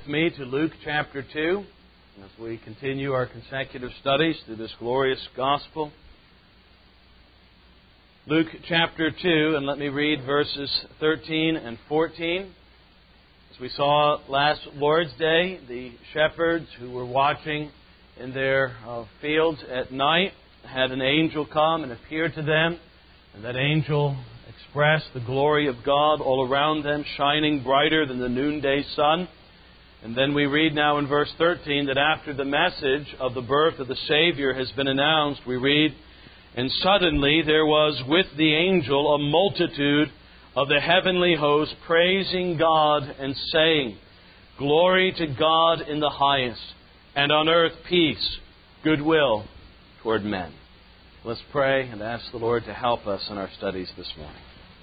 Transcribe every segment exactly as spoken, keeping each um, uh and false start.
with me to Luke chapter two as we continue our consecutive studies through this glorious gospel. Luke chapter two, and let me read verses thirteen and fourteen. As we saw last Lord's Day, the shepherds who were watching in their uh, fields at night had an angel come and appear to them, and that angel expressed the glory of God all around them, shining brighter than the noonday sun. And then we read now in verse thirteen that after the message of the birth of the Savior has been announced, we read, "And suddenly there was with the angel a multitude of the heavenly host praising God and saying, 'Glory to God in the highest, and on earth peace, goodwill toward men.'" Let's pray and ask the Lord to help us in our studies this morning.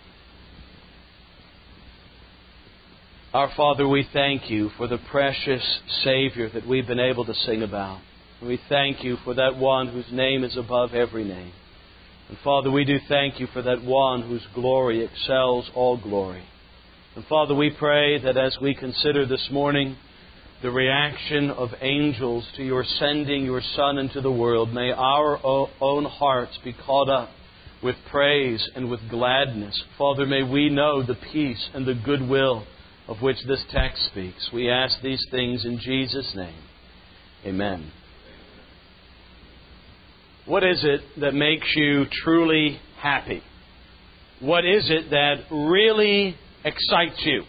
Our Father, we thank You for the precious Savior that we've been able to sing about. We thank You for that one whose name is above every name. And Father, we do thank You for that one whose glory excels all glory. And Father, we pray that as we consider this morning the reaction of angels to Your sending Your Son into the world, may our own hearts be caught up with praise and with gladness. Father, may we know the peace and the goodwill of which this text speaks. We ask these things in Jesus' name. Amen. What is it that makes you truly happy? What is it that really excites you?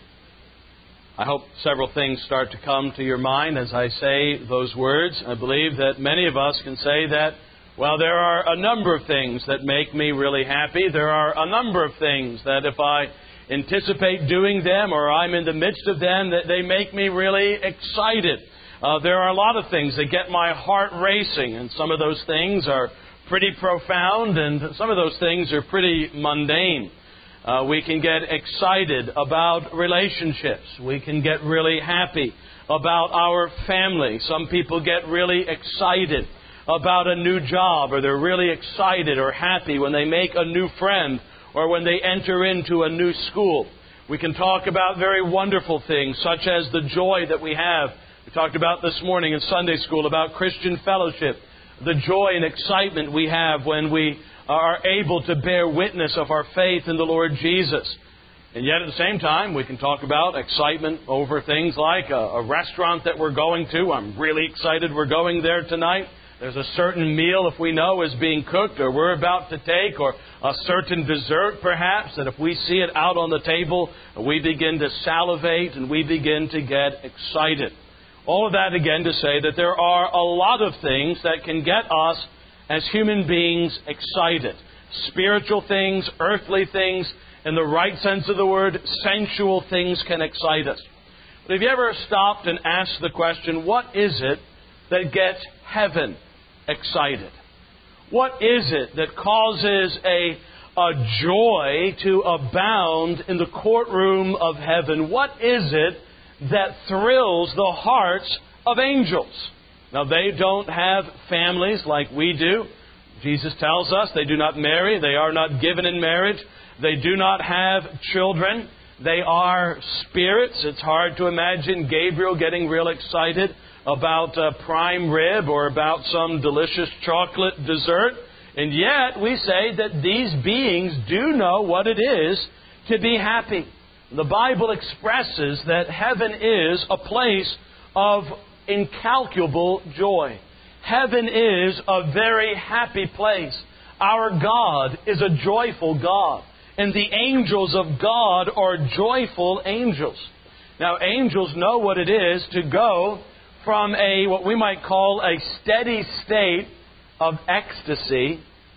I hope several things start to come to your mind as I say those words. I believe that many of us can say that, well, there are a number of things that make me really happy. There are a number of things that if I anticipate doing them or I'm in the midst of them, that they make me really excited. Uh, there are a lot of things that get my heart racing, and some of those things are pretty profound, and some of those things are pretty mundane. Uh, we can get excited about relationships. We can get really happy about our family. Some people get really excited about a new job, or they're really excited or happy when they make a new friend or when they enter into a new school. We can talk about very wonderful things, such as the joy that we have. We talked about this morning in Sunday school about Christian fellowship, the joy and excitement we have when we are able to bear witness of our faith in the Lord Jesus. And yet at the same time, we can talk about excitement over things like a, a restaurant that we're going to. I'm really excited we're going there tonight. There's a certain meal, if we know, is being cooked or we're about to take, or a certain dessert, perhaps, that if we see it out on the table, we begin to salivate and we begin to get excited. All of that, again, to say that there are a lot of things that can get us as human beings excited. Spiritual things, earthly things, in the right sense of the word, sensual things can excite us. But have you ever stopped and asked the question, what is it that gets heaven excited? What is it that causes a, a joy to abound in the courtroom of heaven? What is it that thrills the hearts of angels? Now, they don't have families like we do. Jesus tells us they do not marry. They are not given in marriage. They do not have children. They are spirits. It's hard to imagine Gabriel getting real excited about a prime rib or about some delicious chocolate dessert. And yet we say that these beings do know what it is to be happy. The Bible expresses that heaven is a place of incalculable joy. Heaven is a very happy place. Our God is a joyful God. And the angels of God are joyful angels. Now, angels know what it is to go from a, what we might call a steady state of ecstasy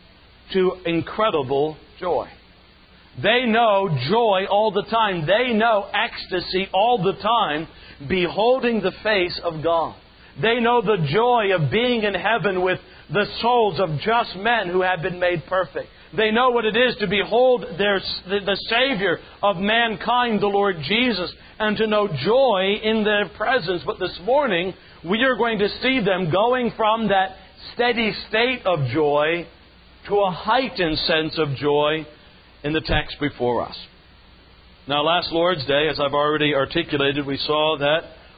to incredible joy. They know joy all the time. They know ecstasy all the time, beholding the face of God. They know the joy of being in heaven with the souls of just men who have been made perfect. They know what it is to behold their, the Savior of mankind, the Lord Jesus, and to know joy in their presence. But this morning, we are going to see them going from that steady state of joy to a heightened sense of joy in the text before us. Now, last Lord's Day, as I've already articulated, we saw that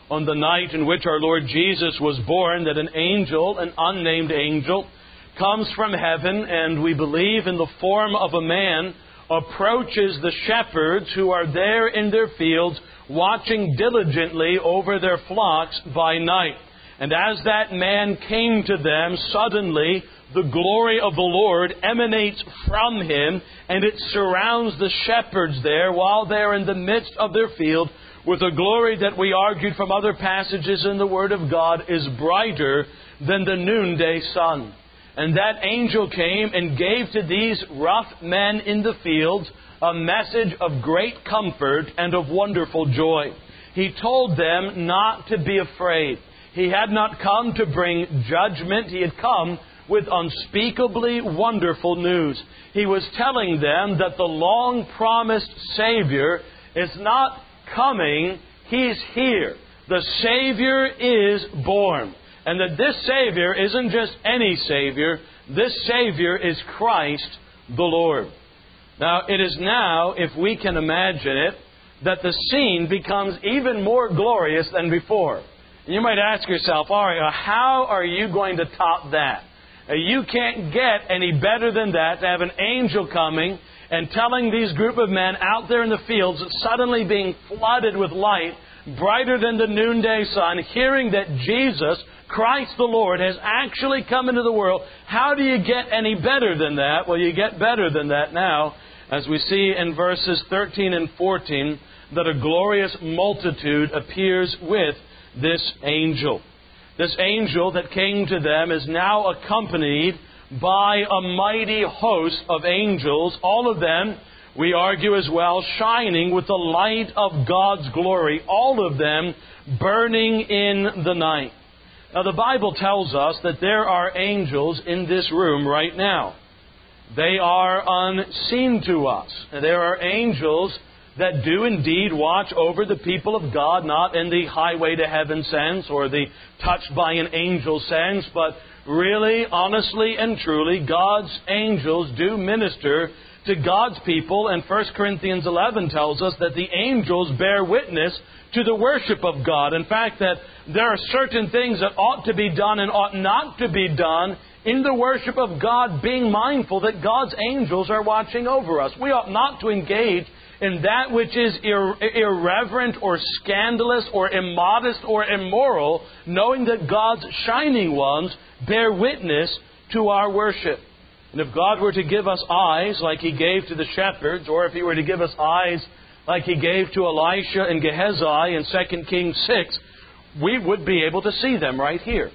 on the night in which our Lord Jesus was born, that an angel, an unnamed angel, comes from heaven, and we believe in the form of a man, approaches the shepherds who are there in their fields, watching diligently over their flocks by night. And as that man came to them, suddenly the glory of the Lord emanates from him, and it surrounds the shepherds there while they're in the midst of their field, with a glory that we argued from other passages in the Word of God is brighter than the noonday sun. And that angel came and gave to these rough men in the fields a message of great comfort and of wonderful joy. He told them not to be afraid. He had not come to bring judgment. He had come with unspeakably wonderful news. He was telling them that the long-promised Savior is not coming. He's here. The Savior is born. And that this Savior isn't just any Savior. This Savior is Christ the Lord. Now, it is now, if we can imagine it, that the scene becomes even more glorious than before. And you might ask yourself, all right, how are you going to top that? You can't get any better than that, to have an angel coming and telling these group of men out there in the fields, suddenly being flooded with light, brighter than the noonday sun, hearing that Jesus, Christ the Lord, has actually come into the world. How do you get any better than that? Well, you get better than that now, as we see in verses thirteen and fourteen, that a glorious multitude appears with this angel. This angel that came to them is now accompanied by a mighty host of angels, all of them, we argue as well, shining with the light of God's glory, all of them burning in the night. Now, the Bible tells us that there are angels in this room right now. They are unseen to us. There are angels that do indeed watch over the people of God, not in the highway to heaven sense or the touched by an angel sense, but really, honestly and truly, God's angels do minister to God's people. And First Corinthians eleven tells us that the angels bear witness to the worship of God. In fact, that there are certain things that ought to be done and ought not to be done in the worship of God, being mindful that God's angels are watching over us. We ought not to engage in that which is ir- irreverent or scandalous or immodest or immoral, knowing that God's shining ones bear witness to our worship. And if God were to give us eyes like He gave to the shepherds, or if He were to give us eyes like He gave to Elisha and Gehazi in Second Kings six, we would be able to see them right here,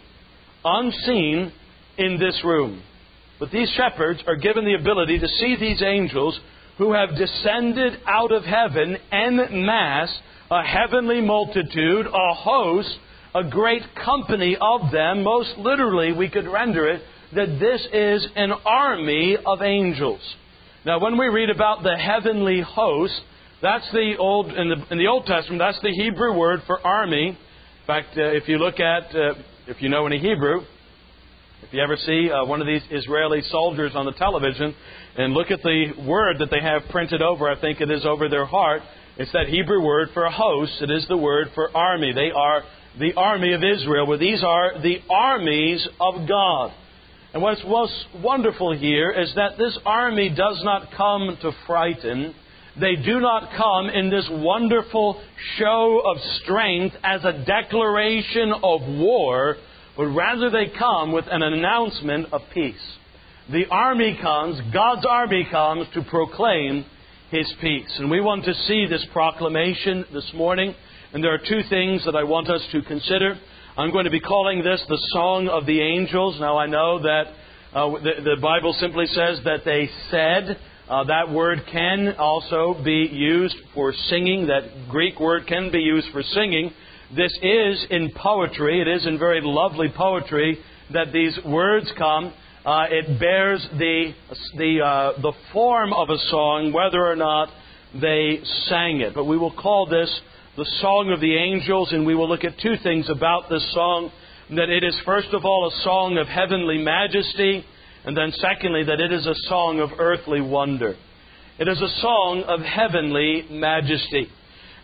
unseen in this room. But these shepherds are given the ability to see these angels who have descended out of heaven en masse, a heavenly multitude, a host, a great company of them. Most literally, we could render it that this is an army of angels. Now, when we read about the heavenly host, that's the old in the, in the Old Testament, that's the Hebrew word for army. In fact, uh, if you look at, uh, if you know any Hebrew, if you ever see uh, one of these Israeli soldiers on the television and look at the word that they have printed over, I think it is over their heart, it's that Hebrew word for a host. It is the word for army. They are the army of Israel. Well, these are the armies of God. And what's most wonderful here is that this army does not come to frighten. They do not come in this wonderful show of strength as a declaration of war, but rather they come with an announcement of peace. The army comes, God's army comes to proclaim His peace. And we want to see this proclamation this morning. And there are two things that I want us to consider. I'm going to be calling this the Song of the Angels. Now, I know that uh, the, the Bible simply says that they said. Uh, that word can also be used for singing. That Greek word can be used for singing. This is in poetry. It is in very lovely poetry that these words come. Uh, it bears the the uh, the form of a song, whether or not they sang it. But we will call this the Song of the Angels, and we will look at two things about this song. That it is, first of all, a song of heavenly majesty, and then secondly, that it is a song of earthly wonder. It is a song of heavenly majesty.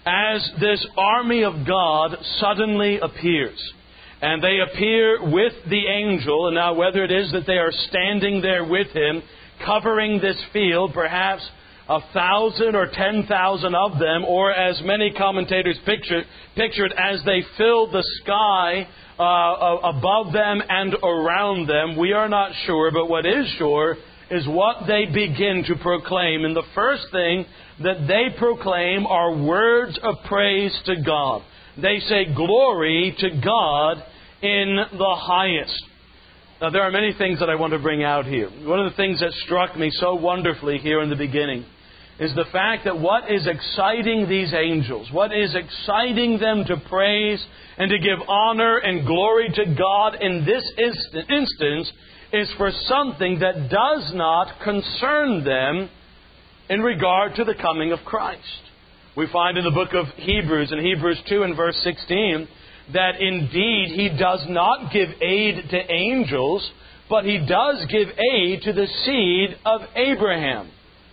as this army of God suddenly appears. And they appear with the angel, and now whether it is that they are standing there with him, covering this field, perhaps a thousand or ten thousand of them, or as many commentators picture, pictured as they filled the sky uh, above them and around them, we are not sure, but what is sure is what they begin to proclaim. And the first thing that they proclaim are words of praise to God. They say, "Glory to God in the highest." Now, there are many things that I want to bring out here. One of the things that struck me so wonderfully here in the beginning is the fact that what is exciting these angels, what is exciting them to praise and to give honor and glory to God in this instance is for something that does not concern them in regard to the coming of Christ. We find in the book of Hebrews, in Hebrews two and verse sixteen, that indeed He does not give aid to angels, but He does give aid to the seed of Abraham.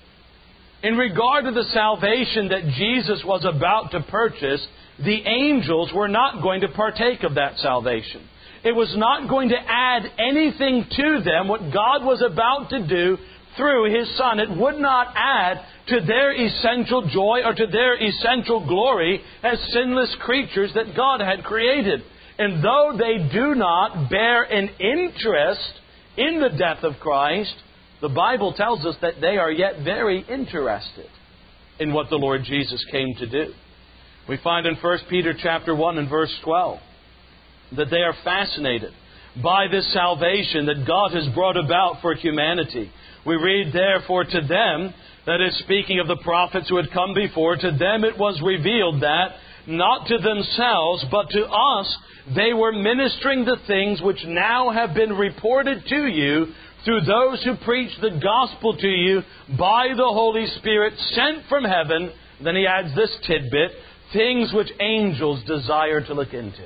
In regard to the salvation that Jesus was about to purchase, the angels were not going to partake of that salvation. It was not going to add anything to them what God was about to do through His Son. It would not add to their essential joy or to their essential glory as sinless creatures that God had created. And though they do not bear an interest in the death of Christ, the Bible tells us that they are yet very interested in what the Lord Jesus came to do. We find in First Peter chapter one and verse twelve that they are fascinated by this salvation that God has brought about for humanity. We read, "Therefore to them," that is speaking of the prophets who had come before, "to them it was revealed that, not to themselves, but to us, they were ministering the things which now have been reported to you through those who preach the gospel to you by the Holy Spirit sent from heaven." Then he adds this tidbit, "things which angels desire to look into."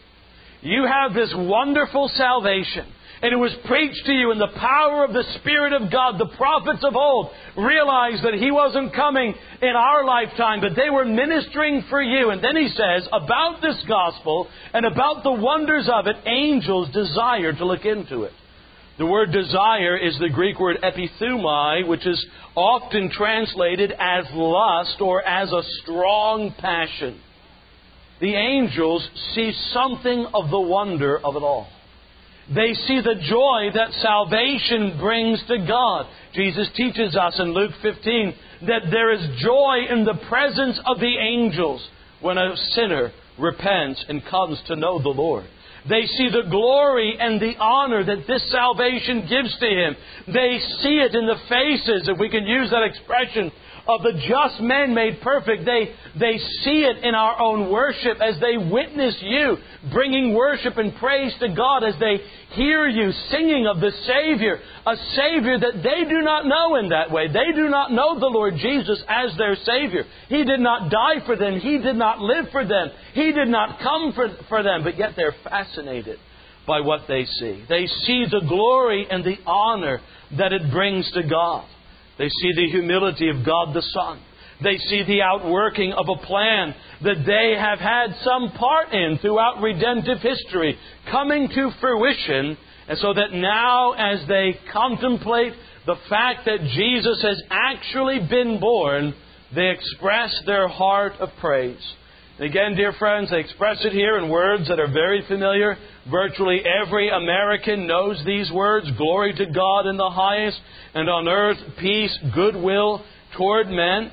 You have this wonderful salvation, and it was preached to you in the power of the Spirit of God. The prophets of old realized that He wasn't coming in our lifetime, but they were ministering for you. And then he says, about this gospel and about the wonders of it, angels desire to look into it. The word desire is the Greek word epithumai, which is often translated as lust or as a strong passion. The angels see something of the wonder of it all. They see the joy that salvation brings to God. Jesus teaches us in Luke fifteen that there is joy in the presence of the angels when a sinner repents and comes to know the Lord. They see the glory and the honor that this salvation gives to Him. They see it in the faces, if we can use that expression, of the just men made perfect. They, they see it in our own worship as they witness you bringing worship and praise to God, as they hear you singing of the Savior, a Savior that they do not know in that way. They do not know the Lord Jesus as their Savior. He did not die for them. He did not live for them. He did not come for, for them, but yet they're fascinated by what they see. They see the glory and the honor that it brings to God. They see the humility of God the Son. They see the outworking of a plan that they have had some part in throughout redemptive history coming to fruition. And so that now, as they contemplate the fact that Jesus has actually been born, they express their heart of praise. And again, dear friends, they express it here in words that are very familiar. Virtually every American knows these words: glory to God in the highest, and on earth peace, goodwill toward men.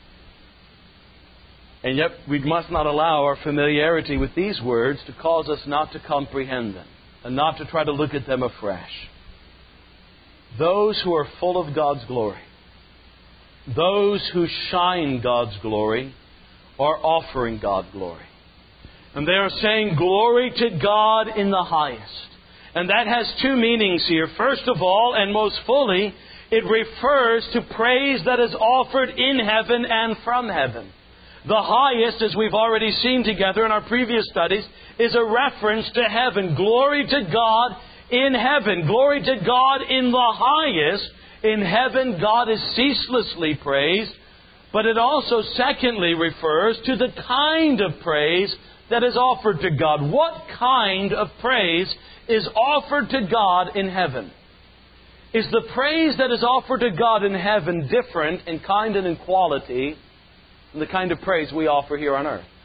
And yet we must not allow our familiarity with these words to cause us not to comprehend them and not to try to look at them afresh. Those who are full of God's glory, those who shine God's glory, are offering God glory. And they are saying, glory to God in the highest. And that has two meanings here. First of all, and most fully, it refers to praise that is offered in heaven and from heaven. The highest, as we've already seen together in our previous studies, is a reference to heaven. Glory to God in heaven. Glory to God in the highest. In heaven, God is ceaselessly praised. But it also, secondly, refers to the kind of praise that is offered to God. What kind of praise is offered to God in heaven? Is the praise that is offered to God in heaven different in kind and in quality from the kind of praise we offer here on earth?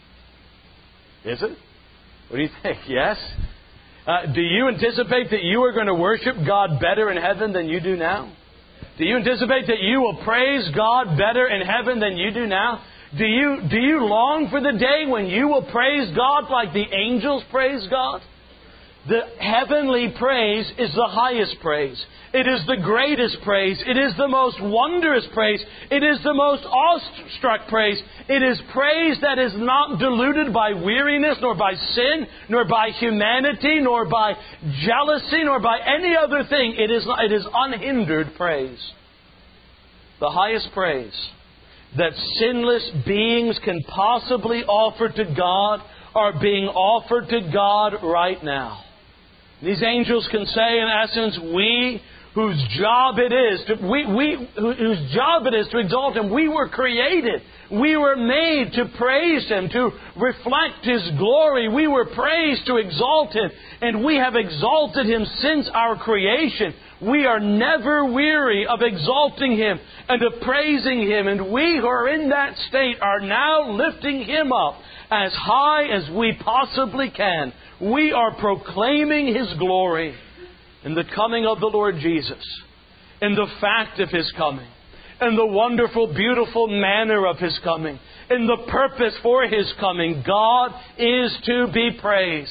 Is it? What do you think? Yes? Uh, do you anticipate that you are going to worship God better in heaven than you do now? Do you anticipate that you will praise God better in heaven than you do now? Do you, do you long for the day when you will praise God like the angels praise God? The heavenly praise is the highest praise. It is the greatest praise. It is the most wondrous praise. It is the most awestruck praise. It is praise that is not diluted by weariness, nor by sin, nor by humanity, nor by jealousy, nor by any other thing. It is, it is unhindered praise. The highest praise that sinless beings can possibly offer to God are being offered to God right now. These angels can say, in essence, we whose job it is to we, we whose job it is to exalt Him. We were created. We were made to praise Him, to reflect His glory. We were praised to exalt Him, and we have exalted Him since our creation. We are never weary of exalting Him and of praising Him, and we who are in that state are now lifting Him up as high as we possibly can. We are proclaiming His glory in the coming of the Lord Jesus, in the fact of His coming, in the wonderful, beautiful manner of His coming, in the purpose for His coming. God is to be praised.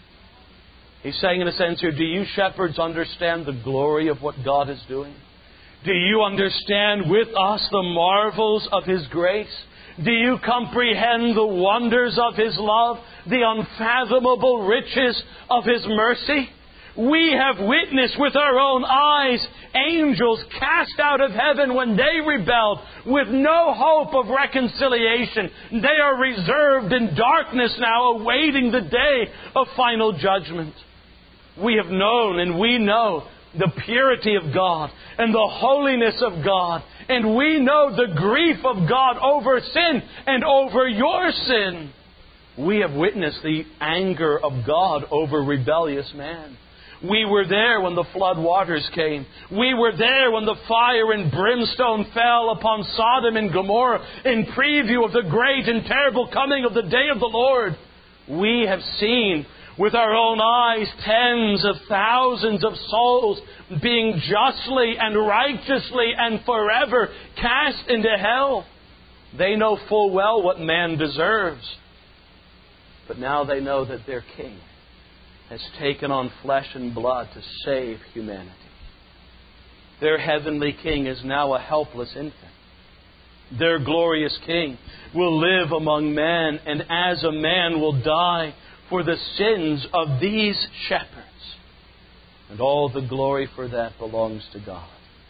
He's saying in a sense here, do you shepherds understand the glory of what God is doing? Do you understand with us the marvels of His grace? Do you comprehend the wonders of His love, the unfathomable riches of His mercy? We have witnessed with our own eyes angels cast out of heaven when they rebelled with no hope of reconciliation. They are reserved in darkness now, awaiting the day of final judgment. We have known and we know the purity of God and the holiness of God. And we know the grief of God over sin and over your sin. We have witnessed the anger of God over rebellious man. We were there when the flood waters came. We were there when the fire and brimstone fell upon Sodom and Gomorrah in preview of the great and terrible coming of the day of the Lord. We have seen with our own eyes tens of thousands of souls being justly and righteously and forever cast into hell. They know full well what man deserves. But now they know that their King has taken on flesh and blood to save humanity. Their heavenly King is now a helpless infant. Their glorious King will live among men, and as a man will die for the sins of these shepherds. And all the glory for that belongs to God.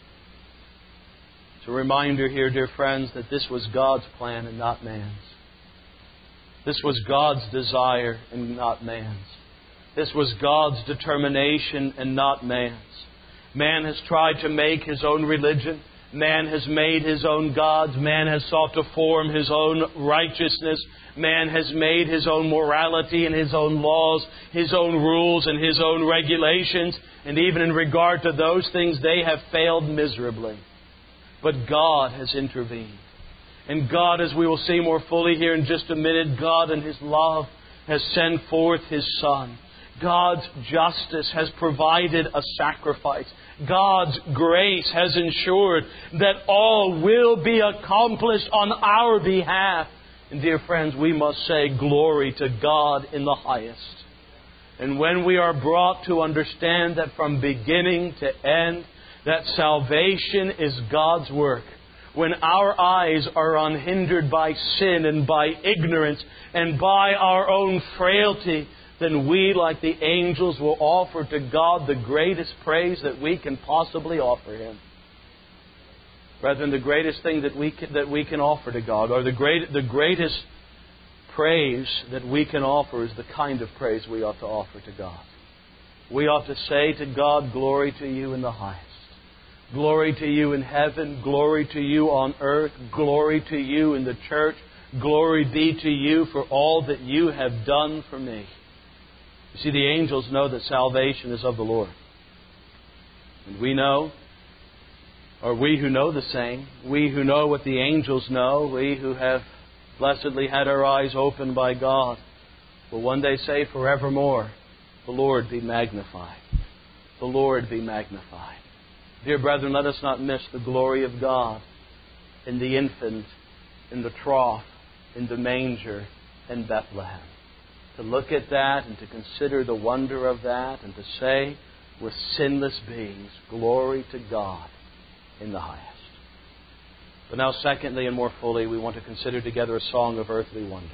It's a reminder here, dear friends, that this was God's plan and not man's. This was God's desire and not man's. This was God's determination and not man's. Man has tried to make his own religion. Man has made his own gods. Man has sought to form his own righteousness. Man has made his own morality and his own laws, his own rules and his own regulations. And even in regard to those things, they have failed miserably. But God has intervened. And God, as we will see more fully here in just a minute, God in His love has sent forth His Son. God's justice has provided a sacrifice. God's grace has ensured that all will be accomplished on our behalf. And dear friends, we must say glory to God in the highest. And when we are brought to understand that from beginning to end, that salvation is God's work, when our eyes are unhindered by sin and by ignorance and by our own frailty, then we, like the angels, will offer to God the greatest praise that we can possibly offer Him. Brethren, the greatest thing that we can, that we can offer to God, or the great, the greatest praise that we can offer, is the kind of praise we ought to offer to God. We ought to say to God, glory to You in the highest. Glory to you in heaven. Glory to you on earth. Glory to you in the church. Glory be to you for all that you have done for me. You see, the angels know that salvation is of the Lord. And we know, or we who know the same, we who know what the angels know, we who have blessedly had our eyes opened by God, will one day say forevermore, the Lord be magnified. The Lord be magnified. Dear brethren, let us not miss the glory of God in the infant, in the trough, in the manger, in Bethlehem. To look at that and to consider the wonder of that and to say, with sinless beings, glory to God in the highest. But now, secondly and more fully, we want to consider together a song of earthly wonder.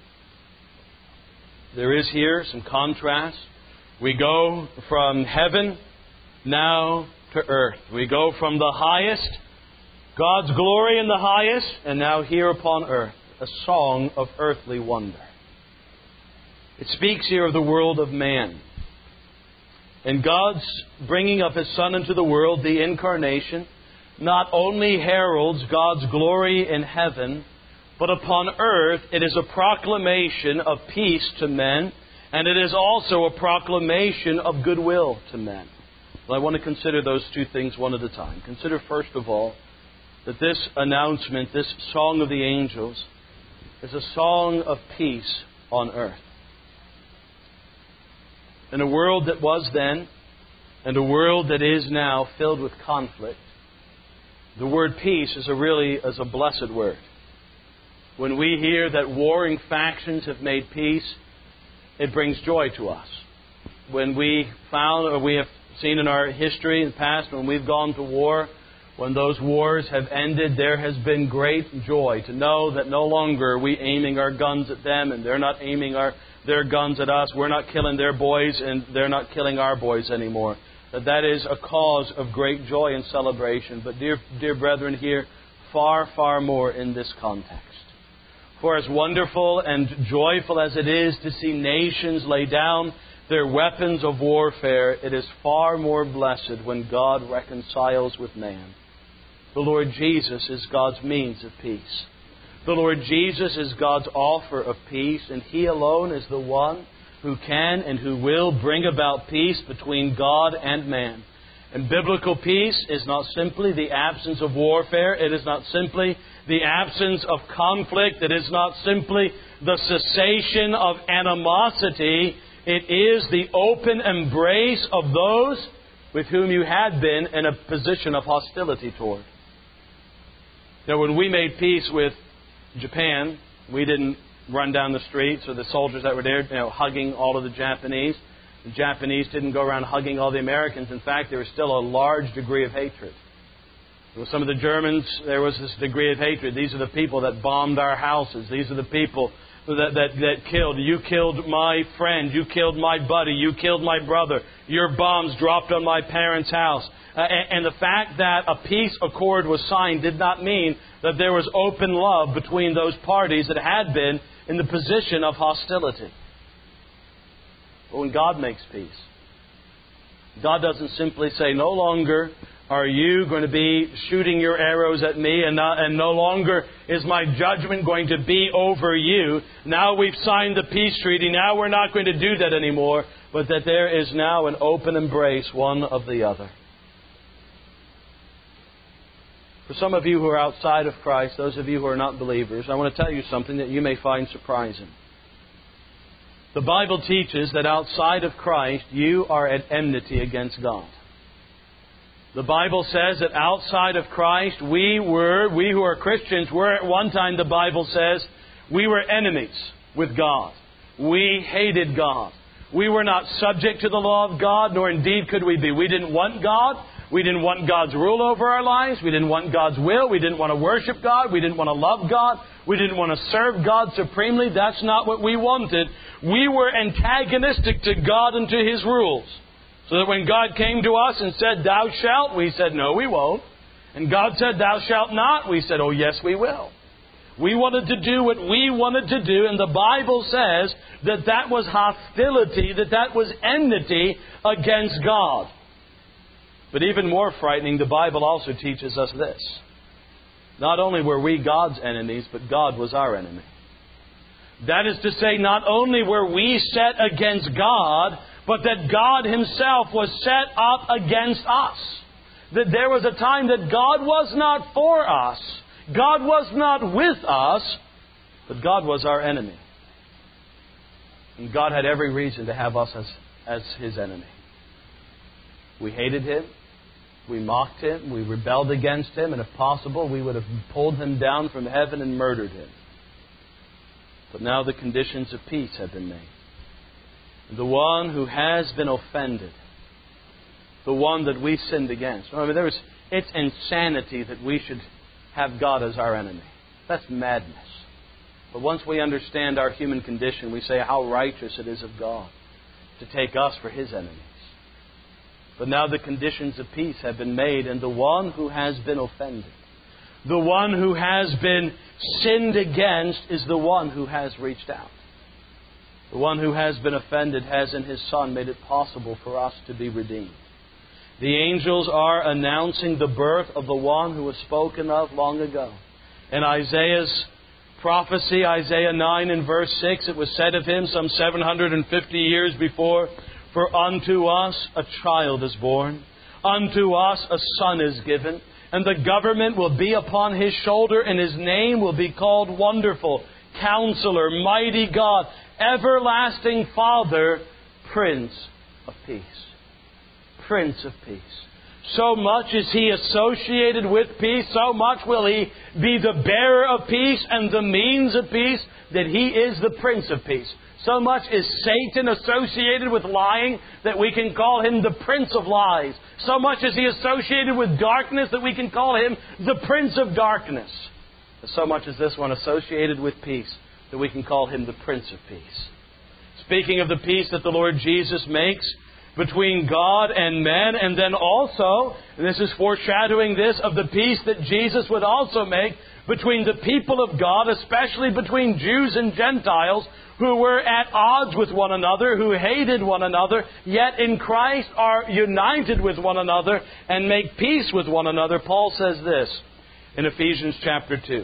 There is here some contrast. We go from heaven now to earth. We go from the highest, God's glory in the highest, and now here upon earth, a song of earthly wonder. It speaks here of the world of man. And God's bringing of His Son into the world, the incarnation, not only heralds God's glory in heaven, but upon earth it is a proclamation of peace to men, and it is also a proclamation of goodwill to men. Well, I want to consider those two things one at a time. Consider first of all that this announcement, this song of the angels, is a song of peace on earth. In a world that was then, and a world that is now filled with conflict, the word peace is a really is a blessed word. When we hear that warring factions have made peace, it brings joy to us. When we found, or we have seen in our history in the past, when we've gone to war, when those wars have ended, there has been great joy to know that no longer are we aiming our guns at them and they're not aiming our their guns at us. We're not killing their boys and they're not killing our boys anymore. That that is a cause of great joy and celebration. But dear, dear brethren, here, far, far more in this context. For as wonderful and joyful as it is to see nations lay down their weapons of warfare, it is far more blessed when God reconciles with man. The Lord Jesus is God's means of peace. The Lord Jesus is God's offer of peace, and He alone is the one who can and who will bring about peace between God and man. And biblical peace is not simply the absence of warfare. It is not simply the absence of conflict. It is not simply the cessation of animosity. It is the open embrace of those with whom you had been in a position of hostility toward. Now, when we made peace with Japan, we didn't run down the streets, or the soldiers that were there, you know, hugging all of the Japanese. The Japanese didn't go around hugging all the Americans. In fact, there was still a large degree of hatred. With some of the Germans, there was this degree of hatred. These are the people that bombed our houses. These are the people that, that, that killed. You killed my friend. You killed my buddy. You killed my brother. Your bombs dropped on my parents' house. Uh, and, and the fact that a peace accord was signed did not mean that there was open love between those parties that had been in the position of hostility. But when God makes peace, God doesn't simply say, no longer are you going to be shooting your arrows at me, and, not, and no longer is my judgment going to be over you. Now we've signed the peace treaty. Now we're not going to do that anymore. But that there is now an open embrace, one of the other. For some of you who are outside of Christ, those of you who are not believers, I want to tell you something that you may find surprising. The Bible teaches that outside of Christ, you are at enmity against God. The Bible says that outside of Christ, we were, we who are Christians, were at one time, the Bible says, we were enemies with God. We hated God. We were not subject to the law of God, nor indeed could we be. We didn't want God. We didn't want God's rule over our lives. We didn't want God's will. We didn't want to worship God. We didn't want to love God. We didn't want to serve God supremely. That's not what we wanted. We were antagonistic to God and to His rules. So that when God came to us and said, thou shalt, we said, no, we won't. And God said, thou shalt not, we said, oh, yes, we will. We wanted to do what we wanted to do, and the Bible says that that was hostility, that that was enmity against God. But even more frightening, the Bible also teaches us this. Not only were we God's enemies, but God was our enemy. That is to say, not only were we set against God, but that God Himself was set up against us. That there was a time that God was not for us. God was not with us, but God was our enemy. And God had every reason to have us as, as His enemy. We hated Him. We mocked Him. We rebelled against Him. And if possible, we would have pulled Him down from heaven and murdered Him. But now the conditions of peace have been made. The one who has been offended, the one that we sinned against. I mean, there was, it's insanity that we should have God as our enemy. That's madness. But once we understand our human condition, we say how righteous it is of God to take us for His enemies. But now the conditions of peace have been made, and the one who has been offended, the one who has been sinned against, is the one who has reached out. The one who has been offended has in His Son made it possible for us to be redeemed. The angels are announcing the birth of the one who was spoken of long ago. In Isaiah's prophecy, Isaiah nine and verse six, it was said of Him some seven hundred fifty years before, "For unto us a child is born, unto us a son is given, and the government will be upon His shoulder, and His name will be called Wonderful, Counselor, Mighty God, Everlasting Father, Prince of Peace." Prince of Peace. So much is He associated with peace, so much will He be the bearer of peace and the means of peace, that He is the Prince of Peace. So much is Satan associated with lying that we can call him the Prince of Lies. So much is he associated with darkness that we can call him the Prince of Darkness. So much is this one associated with peace that we can call Him the Prince of Peace. Speaking of the peace that the Lord Jesus makes between God and men, and then also, and this is foreshadowing this, of the peace that Jesus would also make between the people of God, especially between Jews and Gentiles, who were at odds with one another, who hated one another, yet in Christ are united with one another and make peace with one another. Paul says this in Ephesians chapter two.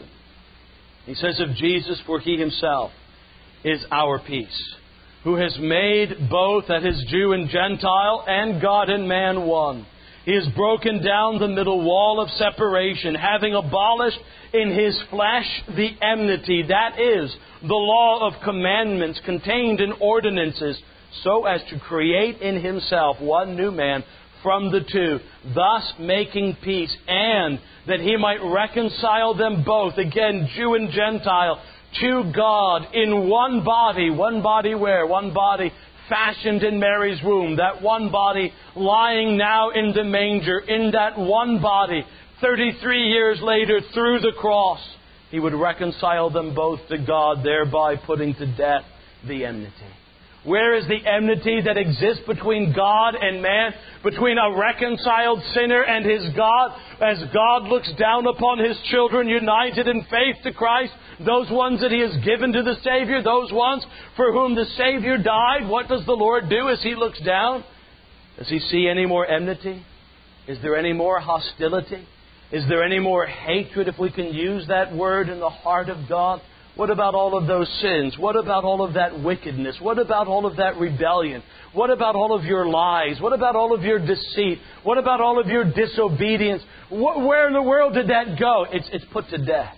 He says of Jesus, "For He Himself is our peace, who has made both, that is Jew and Gentile, and God and man one. He has broken down the middle wall of separation, having abolished in His flesh the enmity, that is, the law of commandments contained in ordinances, so as to create in Himself one new man from the two, thus making peace, and that He might reconcile them both," again, Jew and Gentile, "to God in one body." One body where? One body fashioned in Mary's womb. That one body lying now in the manger. In that one body, thirty-three years later, through the cross, He would reconcile them both to God, thereby putting to death the enmity. Where is the enmity that exists between God and man? Between a reconciled sinner and his God? As God looks down upon His children united in faith to Christ, those ones that He has given to the Savior, those ones for whom the Savior died, what does the Lord do as He looks down? Does He see any more enmity? Is there any more hostility? Is there any more hatred, if we can use that word, in the heart of God? What about all of those sins? What about all of that wickedness? What about all of that rebellion? What about all of your lies? What about all of your deceit? What about all of your disobedience? Where in the world did that go? It's, it's put to death.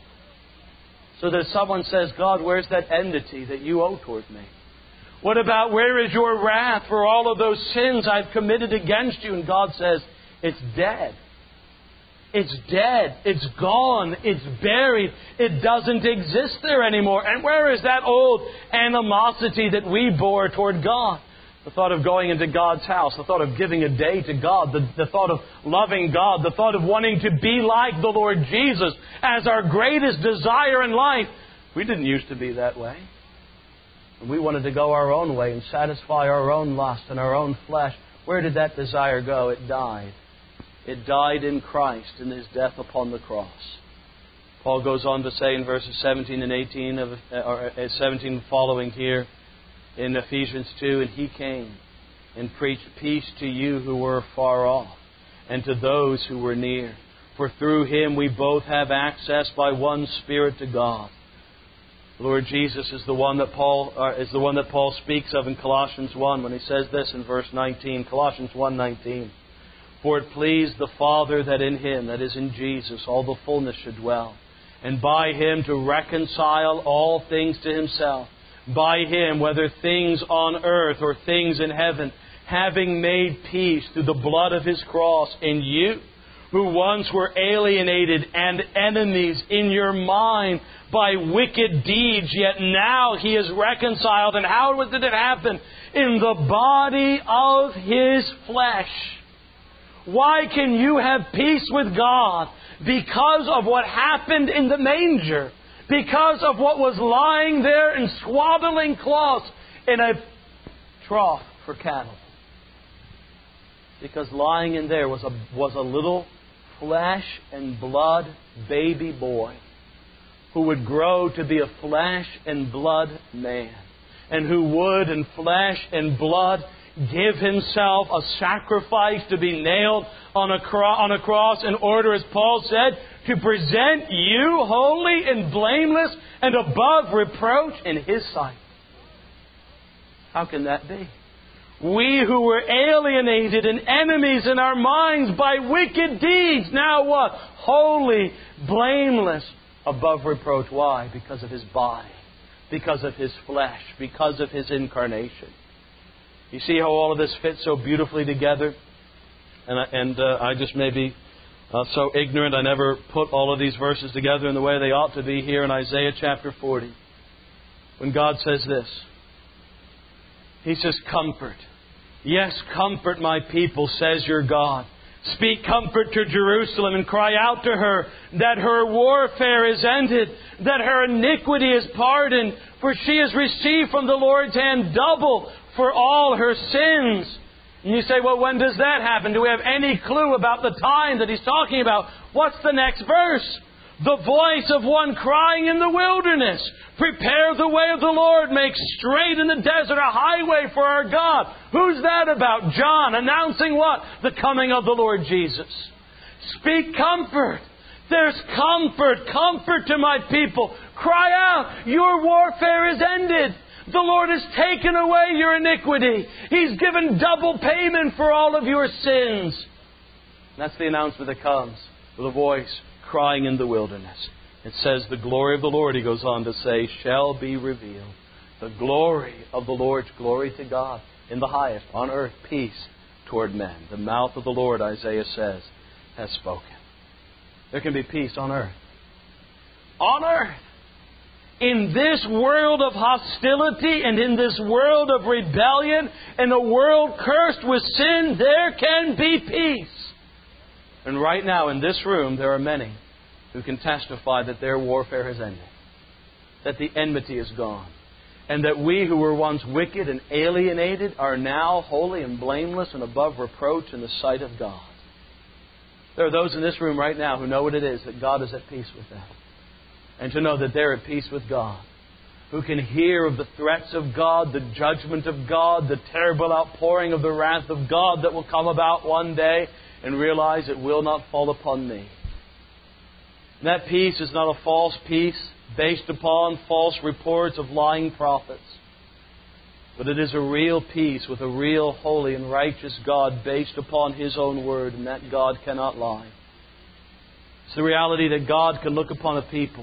So that someone says, "God, where's that enmity that You owe toward me? What about, where is Your wrath for all of those sins I've committed against You?" And God says, "It's dead. It's dead. It's gone. It's buried. It doesn't exist there anymore." And where is that old animosity that we bore toward God? The thought of going into God's house, the thought of giving a day to God, the, the thought of loving God, the thought of wanting to be like the Lord Jesus as our greatest desire in life. We didn't used to be that way. We wanted to go our own way and satisfy our own lust and our own flesh. Where did that desire go? It died. It died in Christ in His death upon the cross. Paul goes on to say in verses seventeen and eighteen, of, or seventeen following here, in Ephesians two, "And He came and preached peace to you who were far off, and to those who were near. For through Him we both have access by one Spirit to God. The Lord Jesus is the one that Paul uh, is the one that Paul speaks of in Colossians one when he says this in verse nineteen. Colossians one nineteen. For it pleased the Father that in Him, that is in Jesus, all the fullness should dwell, and by Him to reconcile all things to Himself. By Him, whether things on earth or things in heaven, having made peace through the blood of His cross. In you, who once were alienated and enemies in your mind by wicked deeds, yet now He is reconciled. And how did it happen? In the body of His flesh. Why can you have peace with God? Because of what happened in the manger. Because of what was lying there in swaddling cloths in a trough for cattle. Because lying in there was a, was a little flesh and blood baby boy who would grow to be a flesh and blood man, and who would in flesh and blood give Himself a sacrifice to be nailed on a, cro- on a cross in order, as Paul said, to present you holy and blameless and above reproach in His sight. How can that be? We who were alienated and enemies in our minds by wicked deeds, now what? Holy, blameless, above reproach. Why? Because of His body, because of His flesh, because of His incarnation. You see how all of this fits so beautifully together? And I, and, uh, I just may be uh, so ignorant, I never put all of these verses together in the way they ought to be here in Isaiah chapter forty. When God says this, He says, comfort. Yes, comfort my people, says your God. Speak comfort to Jerusalem and cry out to her that her warfare is ended, that her iniquity is pardoned, for she has received from the Lord's hand double for all her sins. And you say, well, when does that happen? Do we have any clue about the time that He's talking about? What's the next verse? The voice of one crying in the wilderness, prepare the way of the Lord, make straight in the desert a highway for our God. Who's that about? John, announcing what? The coming of the Lord Jesus. Speak comfort. There's comfort, comfort to my people. Cry out, your warfare is ended. The Lord has taken away your iniquity. He's given double payment for all of your sins. And that's the announcement that comes with a voice crying in the wilderness. It says, the glory of the Lord, he goes on to say, shall be revealed. The glory of the Lord, glory to God in the highest, on earth, peace toward men. The mouth of the Lord, Isaiah says, has spoken. There can be peace on earth. On earth. In this world of hostility and in this world of rebellion and a world cursed with sin, there can be peace. And right now in this room, there are many who can testify that their warfare has ended, that the enmity is gone, and that we who were once wicked and alienated are now holy and blameless and above reproach in the sight of God. There are those in this room right now who know what it is that God is at peace with them, and to know that they're at peace with God, who can hear of the threats of God, the judgment of God, the terrible outpouring of the wrath of God that will come about one day, and realize it will not fall upon me. And that peace is not a false peace based upon false reports of lying prophets, but it is a real peace with a real holy and righteous God based upon His own word, and that God cannot lie. It's the reality that God can look upon a people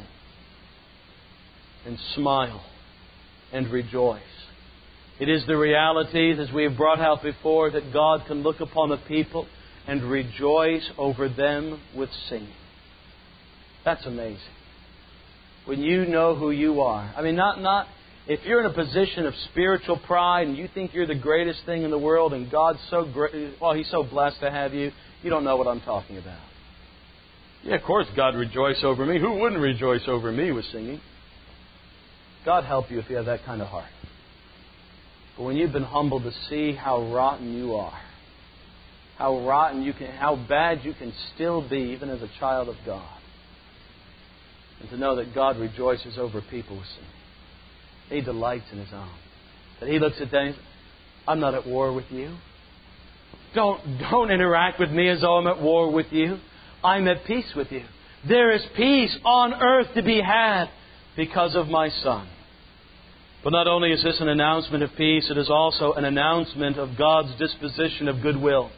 and smile and rejoice. It is the reality, as we have brought out before, that God can look upon a people and rejoice over them with singing. That's amazing. When you know who you are. I mean, not, not if you're in a position of spiritual pride and you think you're the greatest thing in the world and God's so great, well, He's so blessed to have you, you don't know what I'm talking about. Yeah, of course God rejoice over me. Who wouldn't rejoice over me with singing? God help you if you have that kind of heart. But when you've been humbled to see how rotten you are, how rotten you can, how bad you can still be, even as a child of God. And to know that God rejoices over people with sin. He delights in His own. That He looks at them, I'm not at war with you. Don't, don't interact with me as though I'm at war with you. I'm at peace with you. There is peace on earth to be had because of my Son. But not only is this an announcement of peace, it is also an announcement of God's disposition of goodwill.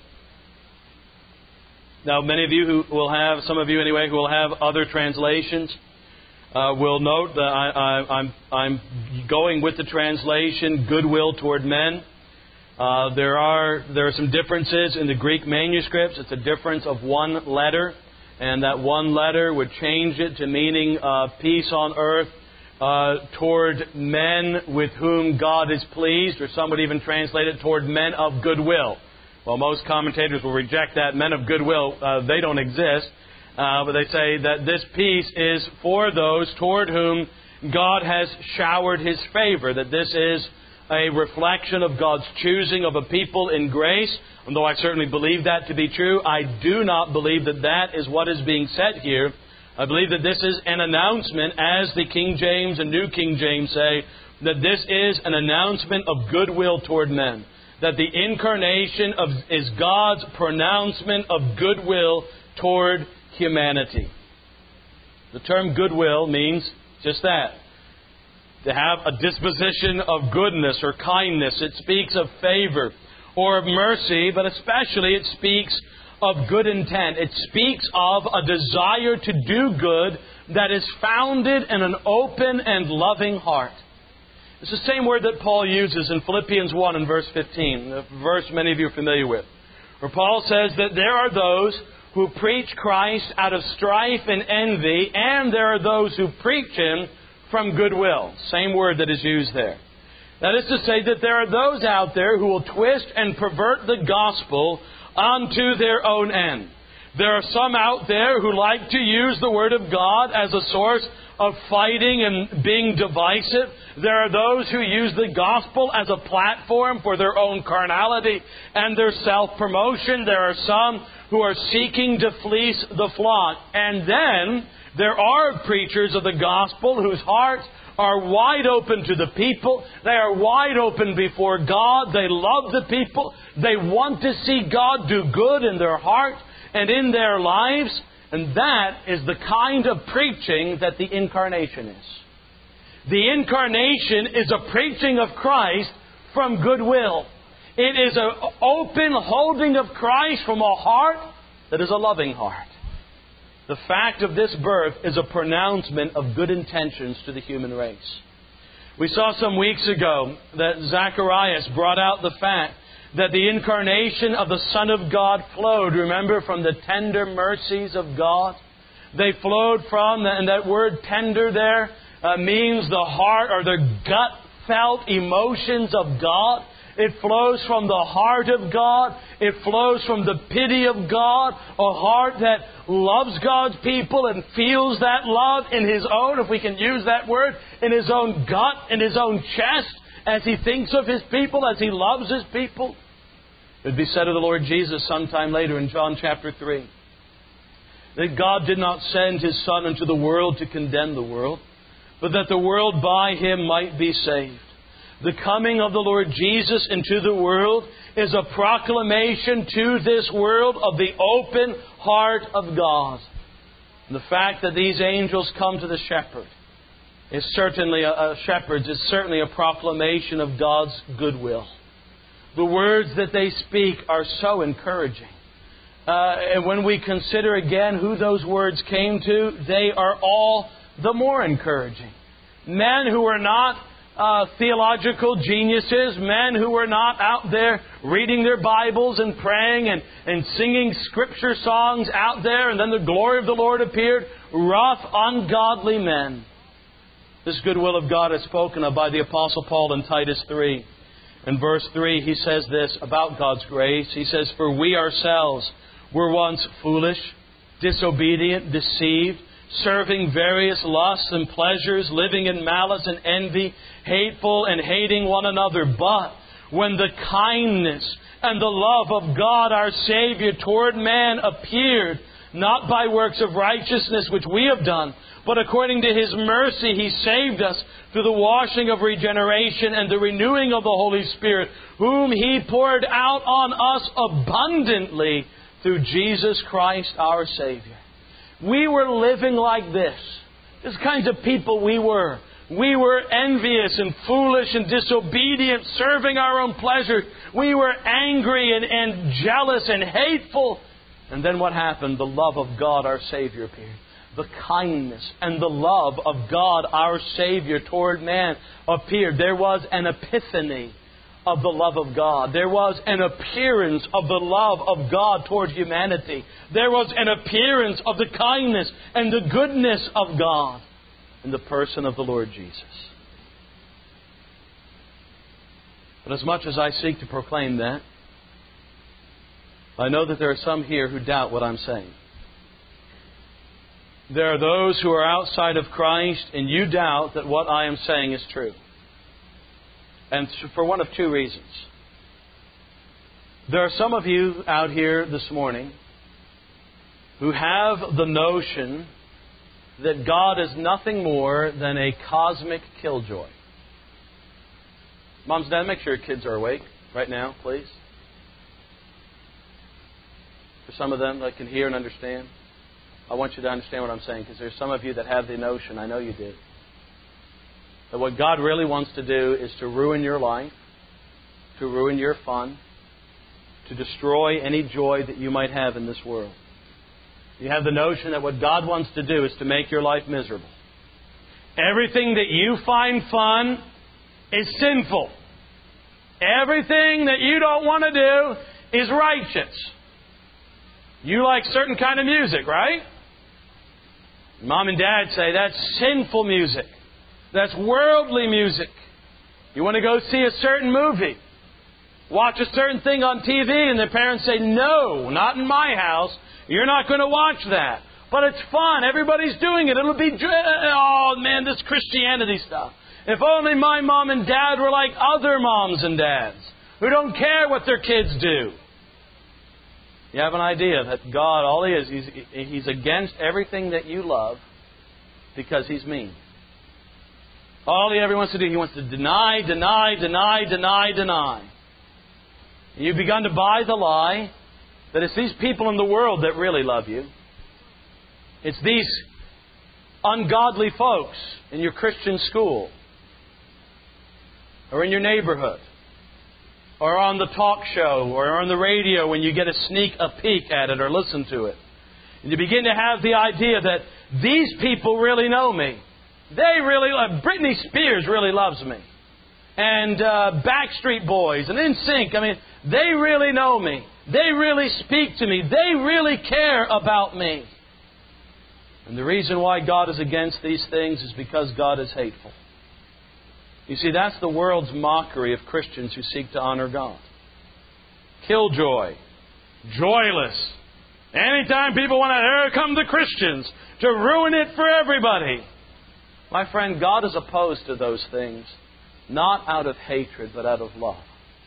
Now, many of you who will have, some of you anyway, who will have other translations, uh, will note that I, I, I'm, I'm going with the translation, goodwill toward men. Uh, there are there are some differences in the Greek manuscripts. It's a difference of one letter, and that one letter would change it to meaning uh, peace on earth uh, toward men with whom God is pleased, or some would even translate it toward men of goodwill. Well, most commentators will reject that. Men of goodwill, uh, they don't exist. Uh, but they say that this peace is for those toward whom God has showered His favor, that this is a reflection of God's choosing of a people in grace. And though I certainly believe that to be true, I do not believe that that is what is being said here. I believe that this is an announcement, as the King James and New King James say, that this is an announcement of goodwill toward men. That the incarnation of, is God's pronouncement of goodwill toward humanity. The term goodwill means just that. To have a disposition of goodness or kindness. It speaks of favor or of mercy, but especially it speaks of good intent. It speaks of a desire to do good that is founded in an open and loving heart. It's the same word that Paul uses in Philippians one and verse fifteen, a verse many of you are familiar with, where Paul says that there are those who preach Christ out of strife and envy, and there are those who preach Him from goodwill. Same word that is used there. That is to say that there are those out there who will twist and pervert the gospel unto their own end. There are some out there who like to use the Word of God as a source of fighting and being divisive. There are those who use the gospel as a platform for their own carnality and their self-promotion. There are some who are seeking to fleece the flock. And then there are preachers of the gospel whose hearts are wide open to the people. They are wide open before God. They love the people. They want to see God do good in their heart and in their lives. And that is the kind of preaching that the Incarnation is. The Incarnation is a preaching of Christ from goodwill. It is an open holding of Christ from a heart that is a loving heart. The fact of this birth is a pronouncement of good intentions to the human race. We saw some weeks ago that Zacharias brought out the fact that the incarnation of the Son of God flowed, remember, from the tender mercies of God. They flowed from, and that word tender there uh, means the heart or the gut-felt emotions of God. It flows from the heart of God. It flows from the pity of God. A heart that loves God's people and feels that love in His own, if we can use that word, in His own gut, in His own chest, as He thinks of His people, as He loves His people. It would be said of the Lord Jesus sometime later in John chapter three, that God did not send His Son into the world to condemn the world, but that the world by Him might be saved. The coming of the Lord Jesus into the world is a proclamation to this world of the open heart of God. And the fact that these angels come to the shepherd is certainly a, a shepherds is certainly a proclamation of God's goodwill. The words that they speak are so encouraging. Uh, and when we consider again who those words came to, they are all the more encouraging. Men who are not Uh, theological geniuses, men who were not out there reading their Bibles and praying and, and singing Scripture songs out there, and then the glory of the Lord appeared. Rough, ungodly men. This goodwill of God is spoken of by the Apostle Paul in Titus three. In verse three, he says this about God's grace. He says, "For we ourselves were once foolish, disobedient, deceived, serving various lusts and pleasures, living in malice and envy, hateful and hating one another. But when the kindness and the love of God our Savior toward man appeared, not by works of righteousness which we have done, but according to His mercy He saved us through the washing of regeneration and the renewing of the Holy Spirit, whom He poured out on us abundantly through Jesus Christ our Savior. We were living like this. This kinds of people we were. We were envious and foolish and disobedient, serving our own pleasure. We were angry and, and jealous and hateful. And then what happened? The love of God our Savior appeared. The kindness and the love of God our Savior toward man appeared. There was an epiphany of the love of God. There was an appearance of the love of God toward humanity. There was an appearance of the kindness and the goodness of God in the person of the Lord Jesus. But as much as I seek to proclaim that, I know that there are some here who doubt what I'm saying. There are those who are outside of Christ, and you doubt that what I am saying is true. And for one of two reasons. There are some of you out here this morning who have the notion that God is nothing more than a cosmic killjoy. Moms and Dad, make sure your kids are awake right now, please. For some of them that can hear and understand, I want you to understand what I'm saying, because there's some of you that have the notion, I know you do, that what God really wants to do is to ruin your life, to ruin your fun, to destroy any joy that you might have in this world. You have the notion that what God wants to do is to make your life miserable. Everything that you find fun is sinful. Everything that you don't want to do is righteous. You like certain kind of music, right? Mom and Dad say that's sinful music. That's worldly music. You want to go see a certain movie, watch a certain thing on T V, and the parents say, no, not in my house. You're not going to watch that. But it's fun. Everybody's doing it. It'll be, oh man, this Christianity stuff. If only my mom and dad were like other moms and dads who don't care what their kids do. You have an idea that God, all He is, He's, he's against everything that you love because He's mean. All He ever wants to do, He wants to deny, deny, deny, deny, deny. And you've begun to buy the lie that it's these people in the world that really love you. It's these ungodly folks in your Christian school, or in your neighborhood, or on the talk show, or on the radio when you get a sneak a peek at it or listen to it. And you begin to have the idea that these people really know me. They really love, Britney Spears really loves me. And uh, Backstreet Boys and N Sync, I mean, they really know me. They really speak to me. They really care about me. And the reason why God is against these things is because God is hateful. You see, that's the world's mockery of Christians who seek to honor God. Killjoy. Joyless. Anytime people want to, here come the Christians to ruin it for everybody. My friend, God is opposed to those things, not out of hatred, but out of love.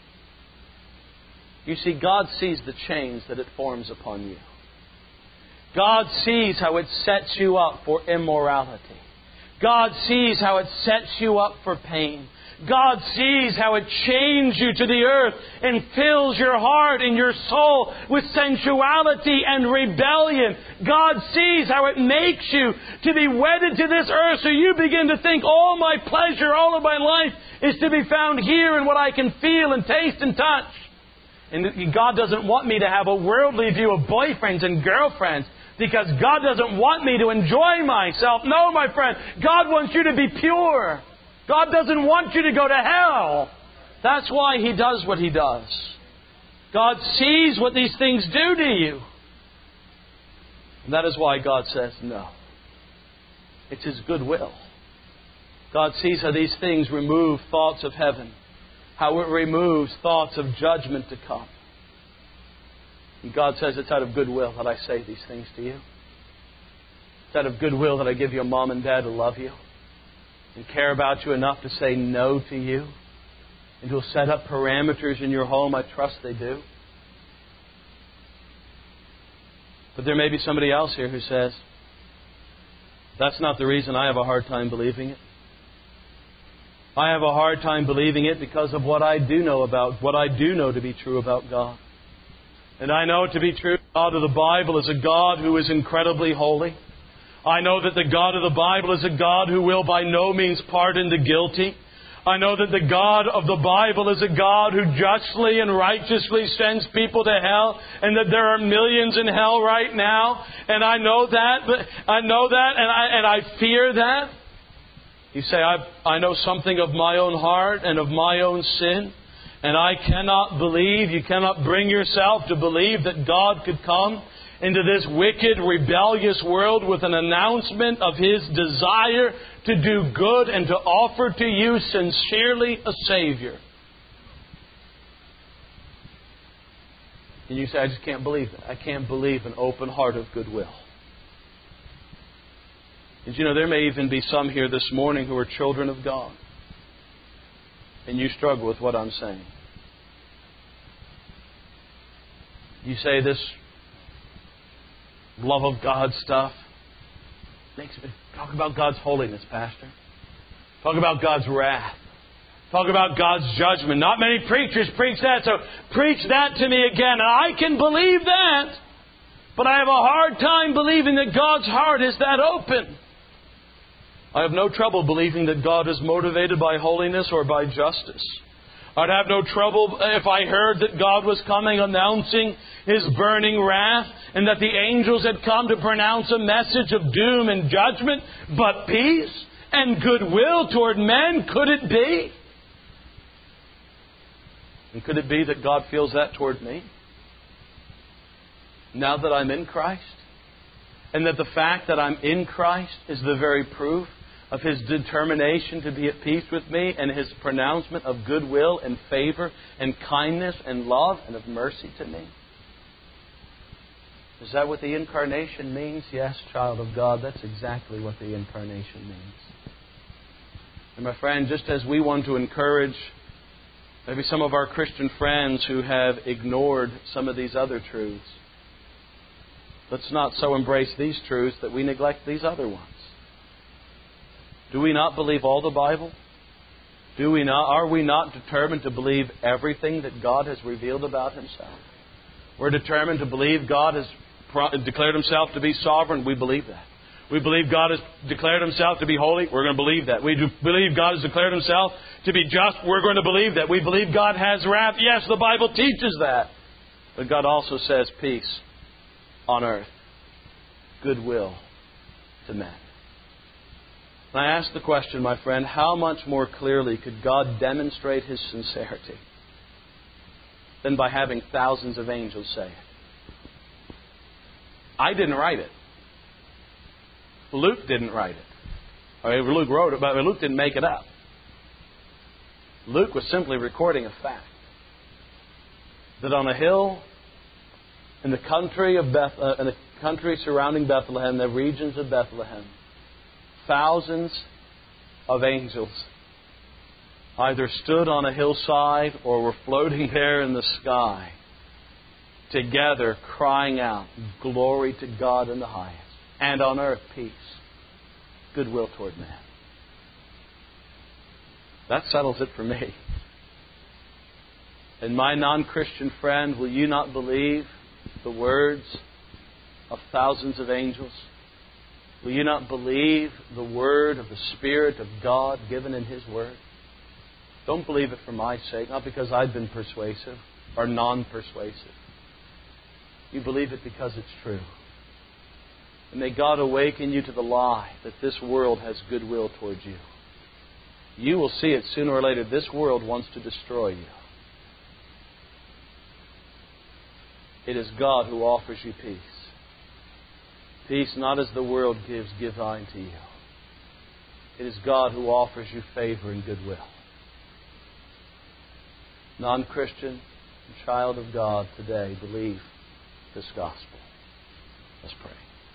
You see, God sees the chains that it forms upon you. God sees how it sets you up for immorality. God sees how it sets you up for pain. God sees how it chains you to the earth and fills your heart and your soul with sensuality and rebellion. God sees how it makes you to be wedded to this earth, so you begin to think all my pleasure, all of my life is to be found here in what I can feel and taste and touch. And God doesn't want me to have a worldly view of boyfriends and girlfriends, because God doesn't want me to enjoy myself. No, my friend, God wants you to be pure. God doesn't want you to go to hell. That's why He does what He does. God sees what these things do to you. And that is why God says no. It's His goodwill. God sees how these things remove thoughts of heaven, how it removes thoughts of judgment to come. And God says it's out of goodwill that I say these things to you. It's out of goodwill that I give you a mom and dad who love you and care about you enough to say no to you, and who'll set up parameters in your home. I trust they do. But there may be somebody else here who says, that's not the reason I have a hard time believing it. I have a hard time believing it because of what I do know about, what I do know to be true about God. And I know to be true, the God of the Bible is a God who is incredibly holy. I know that the God of the Bible is a God who will by no means pardon the guilty. I know that the God of the Bible is a God who justly and righteously sends people to hell, and that there are millions in hell right now. And I know that, but I know that, and I and I fear that. You say, I I know something of my own heart and of my own sin, and I cannot believe, you cannot bring yourself to believe that God could come into this wicked, rebellious world with an announcement of His desire to do good and to offer to you sincerely a Savior. And you say, I just can't believe that. I can't believe an open heart of goodwill. And you know, there may even be some here this morning who are children of God. And you struggle with what I'm saying. You say this love of God stuff makes me talk about God's holiness, Pastor. Talk about God's wrath. Talk about God's judgment. Not many preachers preach that, so preach that to me again. And I can believe that. But I have a hard time believing that God's heart is that open. I have no trouble believing that God is motivated by holiness or by justice. I'd have no trouble if I heard that God was coming announcing His burning wrath and that the angels had come to pronounce a message of doom and judgment, but peace and goodwill toward men. Could it be? And could it be that God feels that toward me? Now that I'm in Christ? And that the fact that I'm in Christ is the very proof of His determination to be at peace with me and His pronouncement of goodwill and favor and kindness and love and of mercy to me? Is that what the Incarnation means? Yes, child of God, that's exactly what the Incarnation means. And my friend, just as we want to encourage maybe some of our Christian friends who have ignored some of these other truths, let's not so embrace these truths that we neglect these other ones. Do we not believe all the Bible? Do we not? Are we not determined to believe everything that God has revealed about Himself? We're determined to believe God has declared Himself to be sovereign. We believe that. We believe God has declared Himself to be holy. We're going to believe that. We do believe God has declared Himself to be just. We're going to believe that. We believe God has wrath. Yes, the Bible teaches that. But God also says peace on earth, goodwill to men. And I ask the question, my friend, how much more clearly could God demonstrate His sincerity than by having thousands of angels say it? I didn't write it. Luke didn't write it. I mean, Luke wrote it, but Luke didn't make it up. Luke was simply recording a fact. That on a hill in the country of Beth, uh, in the country surrounding Bethlehem, the regions of Bethlehem, thousands of angels either stood on a hillside or were floating there in the sky, together crying out, "Glory to God in the highest, and on earth peace, goodwill toward men." That settles it for me. And my non-Christian friend, will you not believe the words of thousands of angels? Will you not believe the word of the Spirit of God given in His Word? Don't believe it for my sake, not because I've been persuasive or non-persuasive. You believe it because it's true. And may God awaken you to the lie that this world has goodwill towards you. You will see it sooner or later. This world wants to destroy you. It is God who offers you peace. Peace not as the world gives, give I to you. It is God who offers you favor and goodwill. Non-Christian, child of God today, believe this gospel. Let's pray.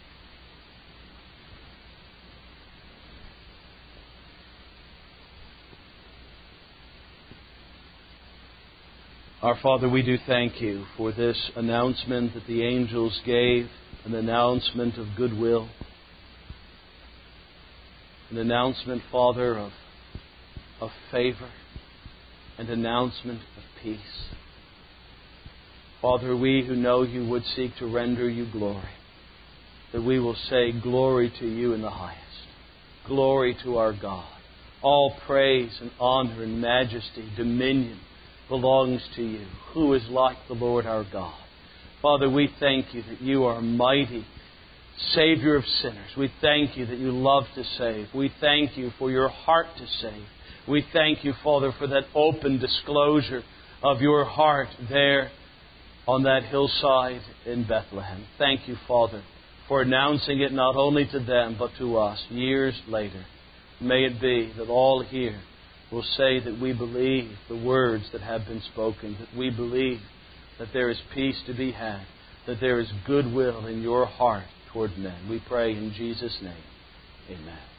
Our Father, we do thank You for this announcement that the angels gave, an announcement of goodwill, an announcement, Father, of of favor and announcement of peace. Father, we who know You would seek to render You glory, that we will say, glory to You in the highest. Glory to our God. All praise and honor and majesty, dominion belongs to You. Who is like the Lord our God? Father, we thank You that You are mighty Savior of sinners. We thank You that You love to save. We thank You for Your heart to save. We thank You, Father, for that open disclosure of Your heart there on that hillside in Bethlehem. Thank You, Father, for announcing it not only to them but to us years later. May it be that all here will say that we believe the words that have been spoken, that we believe that there is peace to be had, that there is goodwill in Your heart toward men. We pray in Jesus' name. Amen.